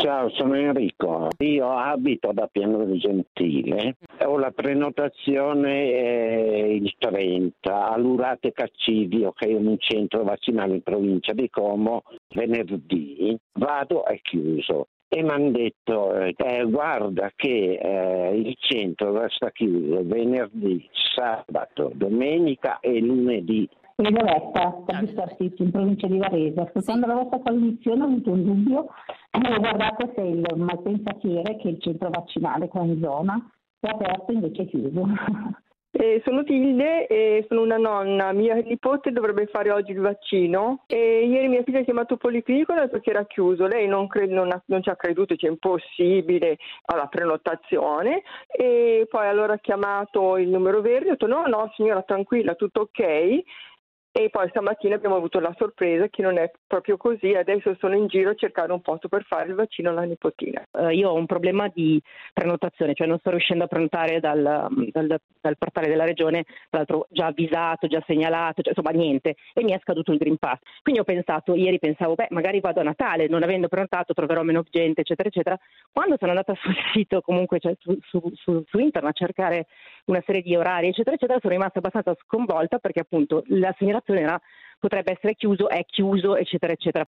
Ciao, sono Enrico. Io abito da Piano del Gentile. Ho la prenotazione il 30 all'Urate Caccidio, che è un centro vaccinale in provincia di Como. Venerdì vado, è chiuso. E mi hanno detto, guarda che il centro resta chiuso venerdì, sabato, domenica e lunedì. Elisabetta, da Bistartizzi, in provincia di Varese. Ascoltando la vostra trasmissione ho avuto un dubbio e ho guardato se il Malpensa Fiere, che è il centro vaccinale qua in zona, è aperto, invece è chiuso. Sono Tilde e sono una nonna. Mia nipote dovrebbe fare oggi il vaccino e ieri mia figlia ha chiamato il policlinico perché era chiuso. Lei non ci ha creduto, è impossibile alla prenotazione, e poi allora ha chiamato il numero verde e ha detto no signora, tranquilla, tutto ok. E poi stamattina abbiamo avuto la sorpresa che non è proprio così. Adesso sono in giro a cercare un posto per fare il vaccino alla nipotina. Io ho un problema di prenotazione, cioè non sto riuscendo a prenotare dal portale della regione, tra l'altro già avvisato, già segnalato, cioè, insomma niente, e mi è scaduto il Green Pass. Quindi ieri pensavo, magari vado a Natale, non avendo prenotato troverò meno gente, eccetera, eccetera. Quando sono andata sul sito, comunque, cioè su internet a cercare una serie di orari, eccetera, eccetera, sono rimasta abbastanza sconvolta perché appunto la segnalazione era potrebbe essere chiuso, è chiuso, eccetera, eccetera.